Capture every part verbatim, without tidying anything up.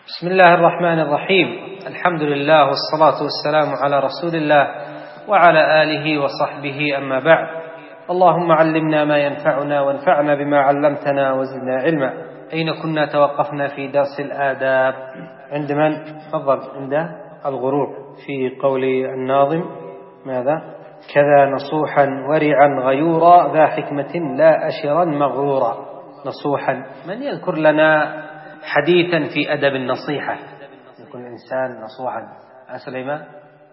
بسم الله الرحمن الرحيم. الحمد لله والصلاة والسلام على رسول الله وعلى آله وصحبه، أما بعد. اللهم علمنا ما ينفعنا وانفعنا بما علمتنا وزدنا علما. أين كنا توقفنا في درس الآداب؟ عند من؟ تفضل. عند الغرور، في قول الناظم ماذا؟ كذا نصوحا ورعا غيورا ذا حكمة لا أشرا مغرورا. نصوحا، من يذكر لنا حديثا في أدب النصيحة؟ يكون الإنسان نصوحا. يا سليمان،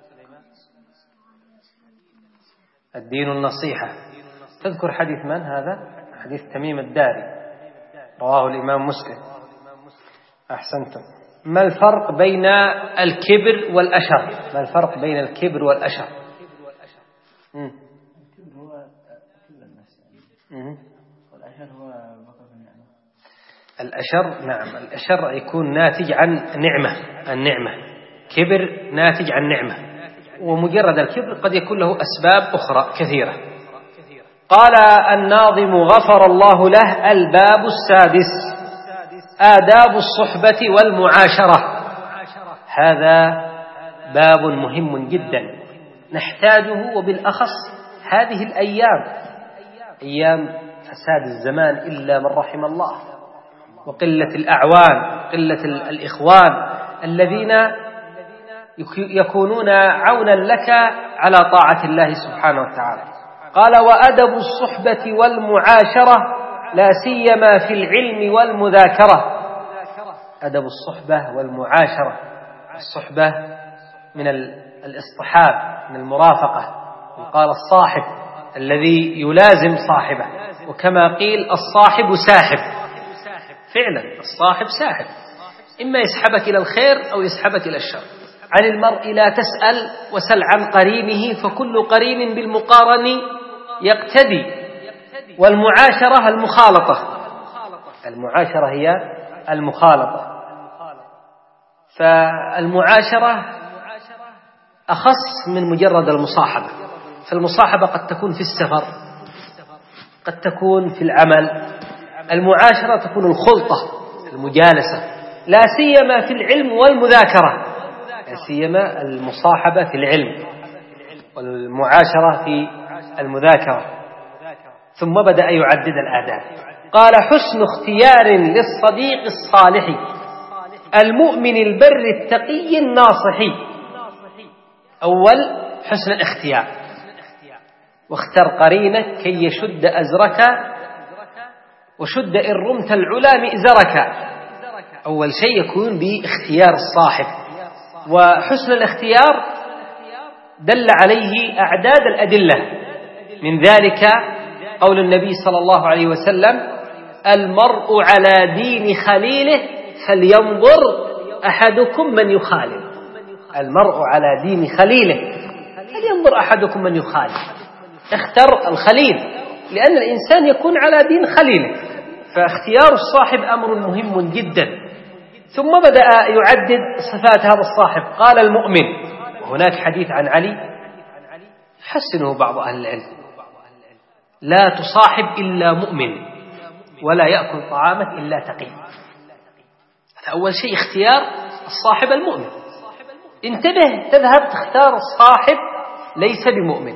الدين النصيحة. تذكر حديث من هذا؟ حديث تميم الداري، رواه الإمام مسلم. أحسنتم. ما الفرق بين الكبر والأشر؟ ما الفرق بين الكبر والأشر؟ مم. الكبر هو كبر النفس يعني، والأشر هو بطر النعمة. الأشر، نعم، الأشر يكون ناتج عن نعمة. النعمة كبر ناتج عن نعمة، ومجرد الكبر قد يكون له أسباب أخرى كثيرة. قال الناظم غفر الله له: الباب السادس آداب الصحبة والمعاشرة. هذا باب مهم جدا نحتاجه، وبالأخص هذه الأيام، أيام فساد الزمان إلا من رحم الله، وقلة الأعوان، قلة الإخوان الذين يكونون عونا لك على طاعة الله سبحانه وتعالى. قال: وأدب الصحبة والمعاشرة لا سيما في العلم والمذاكرة. أدب الصحبة والمعاشرة، الصحبة من الاصطحاب، من المرافقة. قال الصاحب الذي يلازم صاحبه، وكما قيل الصاحب ساحب. فعلا الصاحب ساحب، إما يسحبك إلى الخير أو يسحبك إلى الشر. عن المرء لا تسأل وسل عن قرينه، فكل قرين بالمقارن يقتدي. والمعاشرة المخالطة، المعاشرة هي المخالطة. فالمعاشرة أخص من مجرد المصاحبة. فالمصاحبة قد تكون في السفر، قد تكون في العمل. المعاشرة تكون الخلطة، المجالسة، لا سيما في العلم والمذاكرة، لا سيما المصاحبة في العلم والمعاشرة في المذاكرة. ثم بدأ يعدد الآداب. قال: حسن اختيار للصديق الصالح المؤمن البر التقي الناصح. أول حسن الاختيار، واختر قرينك كي يشد أزرك وشد إن رمت العلا مئزرك. أول شيء يكون باختيار الصاحب. وحسن الاختيار دل عليه أعداد الأدلة، من ذلك قول النبي صلى الله عليه وسلم: المرء على دين خليله فلينظر أحدكم من يخالف. المرء على دين خليله فلينظر أحدكم من يخالف. اختر الخليل، لأن الإنسان يكون على دين خليله، فاختيار الصاحب أمر مهم جدا. ثم بدأ يعدد صفات هذا الصاحب. قال: المؤمن، وهناك حديث عن علي حسنه بعض أهل العلم: لا تصاحب إلا مؤمن ولا يأكل طعامك إلا تقي. هذا أول شيء، اختيار الصاحب المؤمن. انتبه، تذهب تختار الصاحب ليس بمؤمن،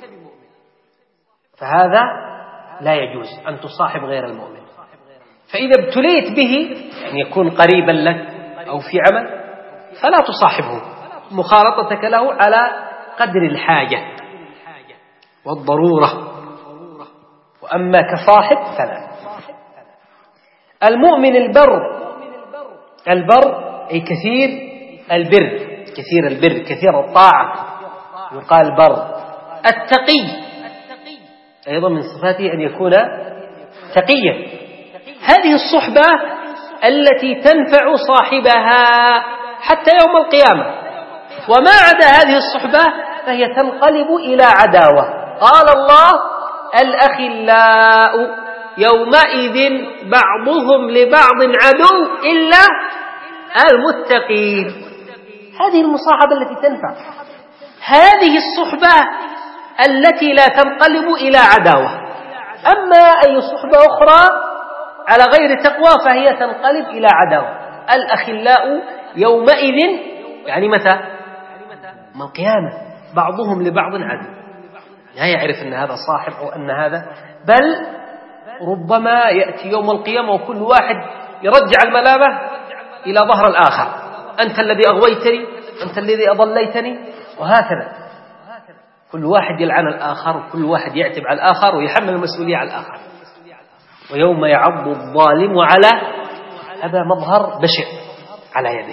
فهذا لا يجوز أن تصاحب غير المؤمن. فإذا ابتليت به، يعني يكون قريبا لك أو في عمل، فلا تصاحبه، مخالطتك له على قدر الحاجة والضرورة، وأما كصاحب فلا. المؤمن البر، البر أي كثير البر، كثير البر، كثير الطاعة، يقال بر. التقي أيضا من صفاته أن يكون تقيا. هذه الصحبة التي تنفع صاحبها حتى يوم القيامة، وما عدا هذه الصحبة فهي تنقلب إلى عداوة. قال الله: الأخلاء يومئذ بعضهم لبعض عدو إلا المتقين. هذه المصاحبة التي تنفع. هذه الصحبة التي لا تنقلب إلى عداوة. أما أي صحبة أخرى على غير تقوى فهي تنقلب إلى عداوة. الأخلاء يومئذ يعني متى؟ يوم القيامة بعضهم لبعض عدو، لا يعرف أن هذا صاحب أو أن هذا، بل ربما يأتي يوم القيامة وكل واحد يرجع الملامة إلى ظهر الآخر، أنت الذي أغويتني، أنت الذي أضليتني، وهكذا كل واحد يلعن الآخر وكل واحد يعتب على الآخر ويحمل المسؤولية على الآخر. ويوم يعض الظالم على هذا مظهر بشع على يده.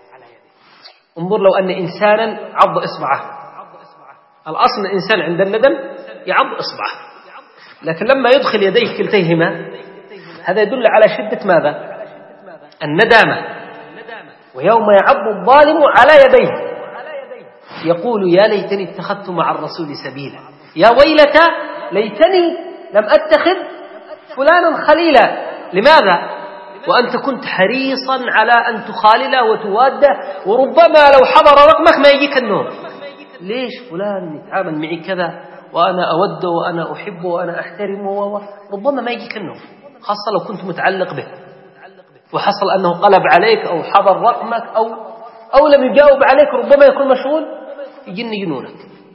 انظر لو أن إنسانا عض إصبعه، الأصل الإنسان عند الندم يعض إصبعه، لكن لما يدخل يديه كلتيهما هذا يدل على شدة ماذا؟ الندامة. ويوم يعض الظالم على يديه يقول يا ليتني اتخذت مع الرسول سبيلا، يا ويلتى ليتني لم أتخذ فلانا خليلا. لماذا؟ وأنت كنت حريصا على أن تخالله وتواده، وربما لو حضر رقمك ما يجيك النوم. ليش فلان يتعامل معي كذا وأنا أوده وأنا أحبه وأنا أحترمه، ربما ما يجيك النوم، خاصة لو كنت متعلق به وحصل أنه قلب عليك أو حضر رقمك أو أو لم يجاوب عليك، ربما يكون مشغول، يجن جنونك.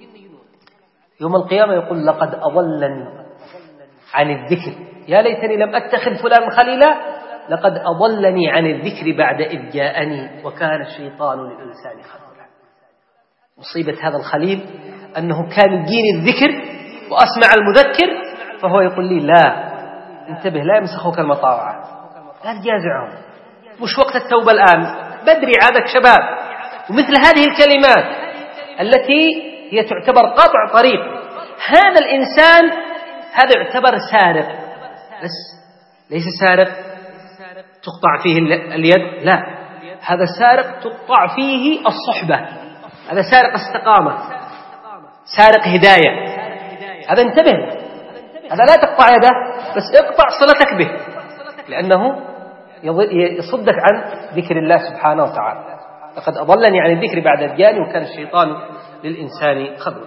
يوم القيامة يقول لقد أضلني عن الذكر، يا ليتني لم أتخذ فلان خليلا، لقد أضلني عن الذكر بعد إذ جاءني وكان الشيطان للإنسان خذولا. مصيبة هذا الخليل أنه كان يجيني الذكر وأسمع المذكر فهو يقول لي لا انتبه لا يمسخوك المطاوعة، لا تجازعهم، مش وقت التوبة الآن، بدري عادك شباب. ومثل هذه الكلمات التي هي تعتبر قطع طريق، هذا الإنسان هذا يعتبر سارق، بس ليس سارق تقطع فيه اليد، لا، هذا سارق تقطع فيه الصحبة، هذا سارق استقامة، سارق هداية. هذا انتبه، هذا لا تقطع يده بس اقطع صلتك به، لأنه يصدك عن ذكر الله سبحانه وتعالى. لقد أضلني عن الذكر بعد إذ جاءني وكان الشيطان للإنسان خذولا.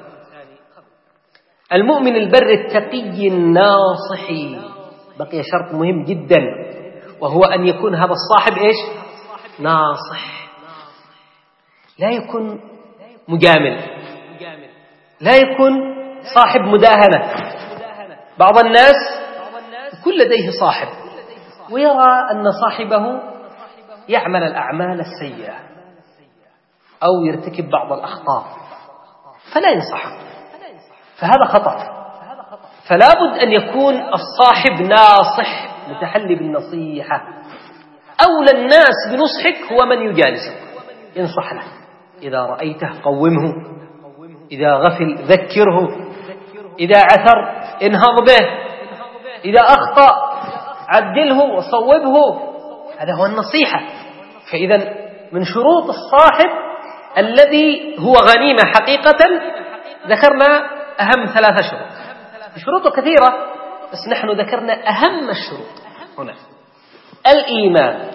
المؤمن البر التقي الناصح، بقي شرط مهم جدا، وهو أن يكون هذا الصاحب إيش؟ ناصح، لا يكون مجامل، لا يكون صاحب مداهنة. بعض الناس يكون لديه صاحب ويرى أن صاحبه يعمل الأعمال السيئة أو يرتكب بعض الأخطاء فلا ينصحه، فهذا خطأ. فلا بد أن يكون الصاحب ناصح متحلي بالنصيحة. أولى الناس بنصحك هو من يجالسك، ينصح له، إذا رأيته قومه، إذا غفل ذكره، إذا عثر انهض به، إذا أخطأ عدله وصوبه، هذا هو النصيحة. فإذا من شروط الصاحب الذي هو غنيمة حقيقة ذكرنا أهم ثلاثة شروط، شروط كثيرة بس نحن ذكرنا أهم الشروط هنا: الإيمان،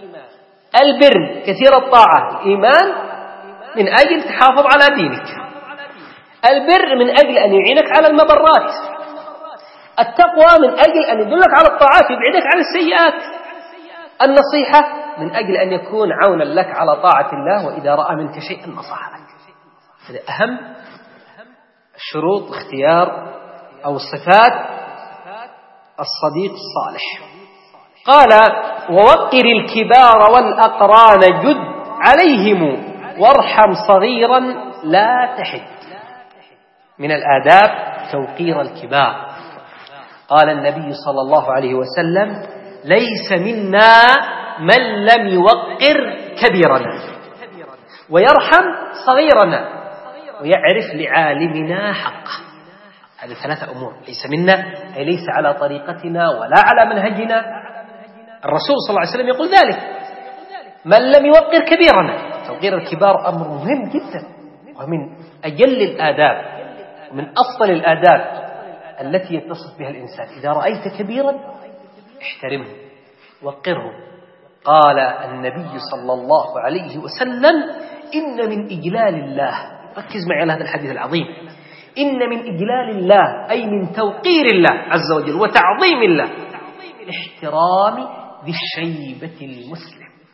البر كثير الطاعة، الإيمان من أجل تحافظ على دينك، البر من أجل أن يعينك على المبرات، التقوى من أجل أن يدلك على الطاعات ويبعدك عن السيئات، النصيحة من أجل أن يكون عونا لك على طاعة الله وإذا رأى منك شيئا نصح لك. هذا أهم الشروط اختيار أو الصفات الصديق الصالح. قال: ووقر الكبار والأقران جد عليهم وارحم صغيرا لا تحد. من الآداب توقير الكبار. قال النبي صلى الله عليه وسلم: ليس منا من لم يوقر كبيرنا ويرحم صغيرنا ويعرف لعالمنا حقه. هذه ثلاثة أمور. ليس منا أي ليس على طريقتنا ولا على منهجنا. الرسول صلى الله عليه وسلم يقول ذلك: من لم يوقر كبيرنا. توقير الكبار أمر مهم جدا ومن أجل الآداب ومن أفضل الآداب التي يتصف بها الإنسان. إذا رأيت كبيرا احترمه وقره. قال النبي صلى الله عليه وسلم: إن من إجلال الله، ركز معي على هذا الحديث العظيم، إن من إجلال الله أي من توقير الله عز وجل وتعظيم الله احترام ذي الشيبة المسلم.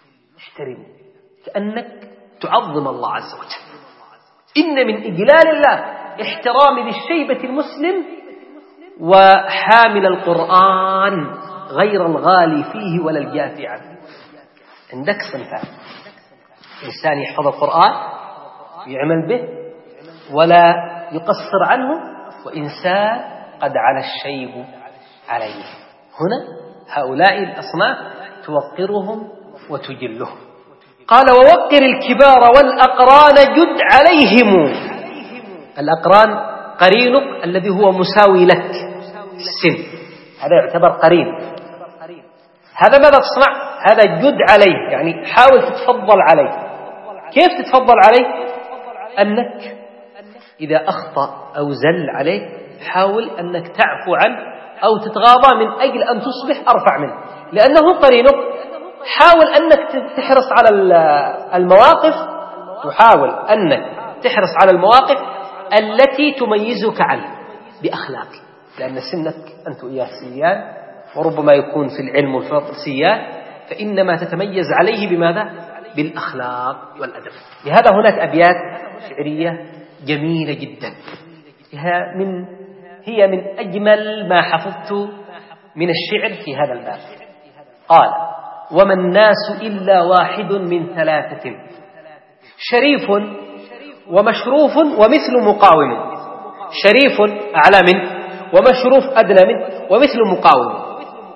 احترموا، كأنك تعظم الله عز وجل. إن من إجلال الله احترام ذي الشيبة المسلم وحامل القرآن غير الغالي فيه ولا الجافي عنه. عندك صنفان: إنسان يحفظ القرآن ويعمل به ولا يقصر عنه، وإنسان قد على الشيب عليه. هنا هؤلاء الأصناف توقرهم وتجلهم. قال: ووقر الكبار والأقران جد عليهم. الأقران قرينك الذي هو مساوي لك السن، هذا يعتبر قرين. هذا ماذا تصنع؟ هذا جد عليه، يعني حاول تتفضل عليه. كيف تتفضل عليه؟ أنك إذا أخطأ أو زل عليه حاول أنك تعفو عنه أو تتغاضى من أجل أن تصبح أرفع منه، لأنه قرينك. حاول أنك تحرص على المواقف تحاول أنك تحرص على المواقف التي تميزك عنه بأخلاقك، لأن سنك أنت إياه سيان، وربما يكون في العلم والفضل سيان، فإنما تتميز عليه بماذا؟ بالأخلاق والأدب. لهذا هناك أبيات شعرية جميلة جدا، هي من هي من أجمل ما حفظت من الشعر في هذا الباب. قال: وما الناس إلا واحد من ثلاثة، شريف ومشروف ومثل مقاوم. شريف أعلى منه، ومشروف أدنى منه، ومثل مقاوم.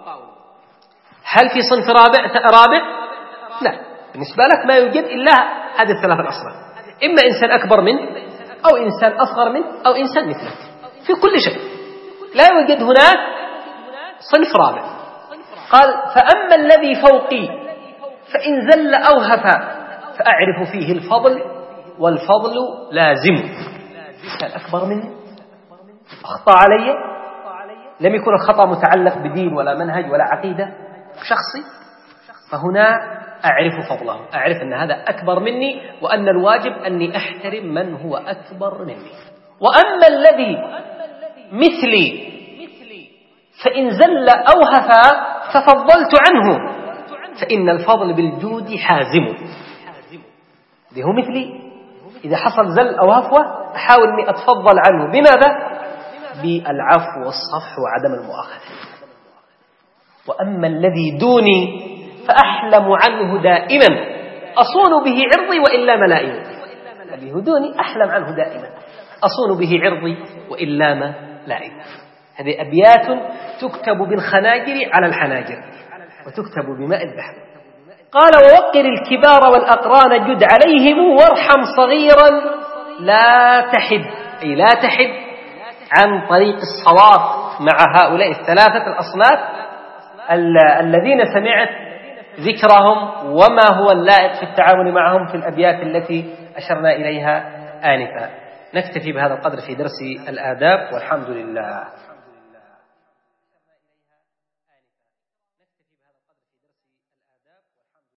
هل في صنف رابع رابع؟ لا، بالنسبة لك ما يوجد إلا هذه الثلاثة الأصناف: إما إنسان أكبر منه، أو إنسان أصغر منه، أو إنسان مثلك في كل شيء. لا يوجد هناك صنف رابع. قال: فأما الذي فوقي فإن زل أو هفى فأعرف فيه الفضل والفضل لازم. كان أكبر مني، أخطأ علي، لم يكن الخطأ متعلق بدين ولا منهج ولا عقيدة شخصي، فهنا أعرف فضله، أعرف أن هذا أكبر مني وأن الواجب أني أحترم من هو أكبر مني. وأما الذي مثلي فإن زل أو هفى ففضلت عنه، فإن الفضل بالجود حازم. اللي هو مثلي إذا حصل زل أو هفوة أحاول أني أتفضل عنه بماذا؟ بالعفو والصفح وعدم المؤاخذة. وأما الذي دوني فأحلم عنه دائما، أصون به عرضي وإلا ملائم. الذي هو دوني أحلم عنه دائما، أصون به عرضي وإلا ملائم. هذه أبيات تكتب بالخناجر على الحناجر وتكتب بماء البحر. قال: ووقر الكبار والأقران جد عليهم، وارحم صغيرا لا تحد، أي لا تحد عن طريق الصواب مع هؤلاء الثلاثة الأصناف الذين سمعت ذكرهم وما هو اللائق في التعامل معهم في الأبيات التي أشرنا إليها آنفا. نكتفي بهذا القدر في درس الآداب، والحمد لله.